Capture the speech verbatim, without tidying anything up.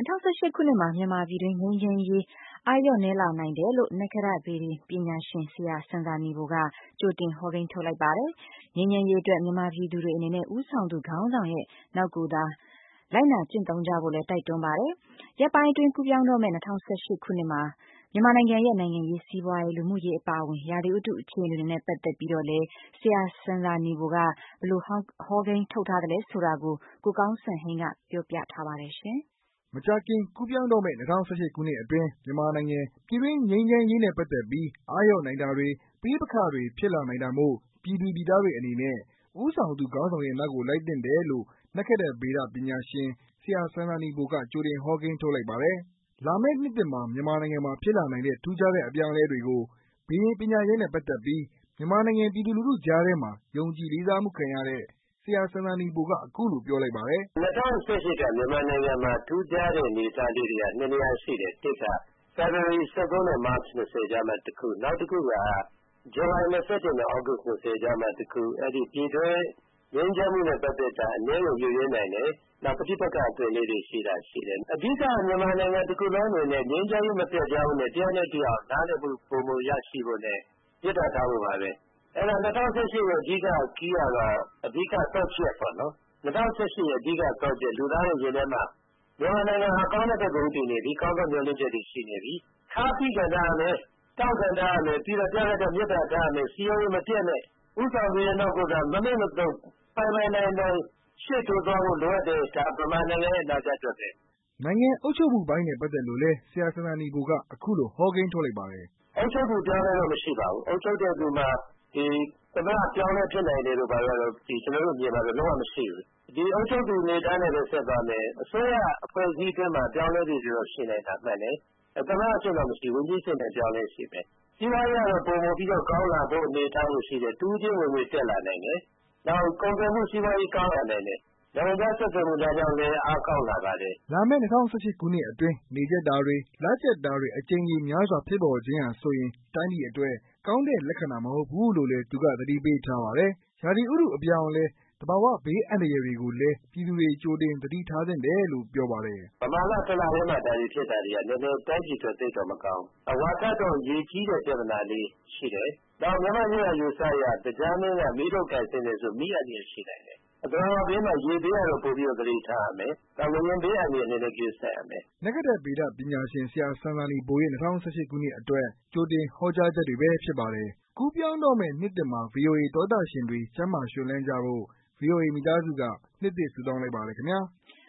၂၀၁၈ ခုနှစ်မှာမြန်မာပြည်တွင်းငြိမ်းချမ်းရေးအားလျော့နည်းလာနိုင်တယ်လို့နက္ခတ္တဗေဒပညာရှင်ဆရာစံသာနီဗိုလ်ကကြိုတင်ဟောကိန်းထုတ်လိုက်ပါတယ်။ငြိမ်းချမ်းရေးအတွက်မြန်မာပြည်သူတွေအနေနဲ့ဦးဆောင်သူခေါင်းဆောင်ရဲ့နောက်ကိုသာလိုက်နာကျင့်သုံးကြဖို့လည်းတိုက်တွန်းပါတယ်။ရက်ပိုင်းအတွင်းကူးပြောင်းတော့မယ့်၂၀၁၈ခုနှစ်မှာမြန်မာနိုင်ငံရဲ့နိုင်ငံရေးစီးပွားရေးလူမှုရေးအပါအဝင်ရာသီဥတုအခြေအနေတွေနဲ့ပတ်သက်ပြီးတော့လည်းဆရာစံသာနီဗိုလ်ကဘယ်လိုဟောကိန်းထုတ်ထားသလဲဆိုတာကိုကိုကောင်းစံဟိန်းကပြောပြထားပါတယ်ရှင်။မကြာခင်ကူးပြောင်းတော့မယ့်၂၀၁၈ခုနှစ်အတွင်းမြန်မာနိုင်ငံပြည်တွင်းငြိမ်းချမ်းရေးနဲ့ပတ်သက်ပြီးအားလျော့နိုင်တာတွေပဋိပက္ခတွေဖြစ်လာနိုင်တာမို့ပြည်သူပြည်သားတွေအနေနဲ့ဦးဆောင်သူခေါင်းဆောင်ရဲ့နောက်ကိုလိုက်သင့်တယ်လို့နက္ခတ္တဗေဒပညာရှင်ဆရာစံသာနီဗိုလ်ကကြိုတင်ဟောကိန်းထုတ်လိုက်ပါတယ်။လာမယ့်နှစ်သစ်မှာမြန်မာနိုင်ငံမှာဖြစ်လာနိုင်တဲ့ထူးခြားတဲ့အပြောင်းအလဲတွေကိုဗေဒပညာရပ်နဲ့ပတ်သက်ပြီးမြန်မာနိုင်ငံပြည်သူလူထုကြားထဲမှာယုံကြည်လေးစားမှုခံရတဲ့ဆရာစံသာနီဗိုလ်ကအခုလိုပြောလိုက်ပါတယ်။၂၀၁၈ကမြန်မာနိုင်ငံမှာထူးခြားတဲ့အနေအထားလေးတွေကနှစ်နေရာရှိတယ်။တစ်က February ၁၉နဲ့ March ၂၀ကြားမှာတစ်ခုနောက်တစ်ခုက July ၂၁နဲ့ August ၂၀ကြားမှာတစ်ခုအဲ့ဒီပြည်တွင်းငြိမ်းချမ်းမှုနဲ့ပတ်သက်တာအနည်းငယ်ရွေ့ရင်းနိုင်တယ်။နောက်ပဋိပက္ခအတွင်းလေးတွေရှိတာရှိတယ်။အဓိကမြန်မာနိုင်ငံတစ်ခုလုံးအနေနဲ့ငြိမ်းချမ်းရေးမပြတ်ကြောင်းနဲ့တရားနဲ့တရားနားလည်မှုပုံမရရှိဖို့နဲ့ပြစ်ဒဏ်ထားဖို့ပါပဲ။အဲ့တော့၂၀၁၈ရဲ့အဓိကကီးကတော့အဓိကသော့ချက်ပေါ့နော်။၂၀၁၈ရဲ့အဓိကသော့ချက်လူသားရဲ့ရင်ထဲမှာမြန်မာနိုင်ငံဟာကောင်းတဲ့ဘက်ကိုတည်နေပြီကောင်းတဲ့မျှော်လင့်ချက်တွေရှိနေပြီ။ခါးပြီးကြတာလည်းတောက်ကြတာလည်းပြီးတော့ကြားရတဲ့မြတ်တာထားမယ်စီယုံမပြတ်နဲ့ဥဆောင်ရတဲ့နောက်ကမမေ့မတော့ပိုင်ပိုင်နိုင်နိုင်ရှေ့တိုးသွားဖို့လိုအပ်တဲ့ဒါဗမာနိုင်ငံရဲ့နာကျအတွက်ပဲ။နိုင်ငံအုပ်ချုပ်မှုပိုင်းနဲ့ပတ်သက်လို့လဲဆရာစံသာနီဗိုလ်ကအခုလိုဟောကိန်းထုတ်လိုက်ပါတယ်။အုပ်ချုပ်မှုပြောင်းလဲတော့မရှိပါဘူး။အုပ်ချုပ်တဲ့သူမှာဒီသမ္မတပြောင်းလဲဖြစ်နိုင်တယ်လို့ပါတော့ဒီကျွန်တော်တို့မြင်ပါတော့လုံးဝမရှိဘူး။ဒီအုပ်ချုပ်သူနေသားနဲ့လည်းဆက်သွားမယ်။အစိုးရအဖွဲ့အစည်းအတွင်းမှာပြောင်းလဲပြီးတော့ရှိနေတာမှန်တယ်။သမ္မတအဖြစ်တော့မရှိဝန်ကြီးအဆင့်နဲ့ပြောင်းလဲရှိမယ်။ဒီမှာရတော့ပုံပုံပြီးတော့ကောင်းလာဖို့အနေထားလို့ရှိတယ်။တူးချင်းဝင်ဝင်တက်လာနိုင်တယ်။နောက်ကုန်သွယ်မှုစီးပွားရေးကောင်းလာနိုင်တယ်။နိုင်ငံခြားဆက်ဆံမှုဒါကြောင့်လည်းအားကောင်းလာပါတယ်။လာမယ့်၂၀၁၈ခုနှစ်အတွင်းနေကျက်တာတွေလကျက်တာတွေအကြိမ်ကြီးများစွာဖြစ်ပေါ်ခြင်းဟာဆိုရင်တိုင်းပြည်အတွက်ကောင်းတဲ့လက္ခဏာမဟုတ်ဘူးလို့လည်းသူကသတိပေးထားပါတယ်။ရာသီဥတုအပြောင်းအလဲသဘာဝဘေးအန္တရာယ်တွေကိုလည်းပြည်သူတွေကြိုတင်သတိထားသင့်တယ်လို့ပြောပါတယ်။ပမာဏတစ်လထဲမှာဒါတွေဖြစ်တာတွေကနည်းနည်းတိုင်းပြည်အတွက်သိတော့မကောင်း။အဝါထတော့ရေကြီးတဲ့ပြဿနာလေးရှိတယ်။နောက်မြန်မာပြည်ကယူဆရတရားမင်းကမီးတို့ကင်စင်နေဆိုမိအပ်ရရှိနိုင်တယ်။အတော်ဘေးမှာရေဘေးကတော့ပို့ပြီးတော့သတိထားရမယ်။နောက်ငရင်ဘေးအန္တရာယ်နဲ့လည်းကိစ္စရမယ်။နက္ခတ္တဗေဒပညာရှင်ဆရာစံသာနီဗိုလ်ရဲ့၂၀၁၈ခုနှစ်အတွက်ကြိုတင်ဟောကြားချက်တွေပဲဖြစ်ပါတယ်။ကူးပြောင်းတော့မယ့်နှစ်သစ်မှာ ဗွီအိုအေသောတာရှင်တွေကျန်းမာရွှင်လန်းကြဖို့ဗွီအိုအေမိသားစုကနှစ်သစ်ဆုတောင်းလိုက်ပါတယ်ခင်ဗျာ။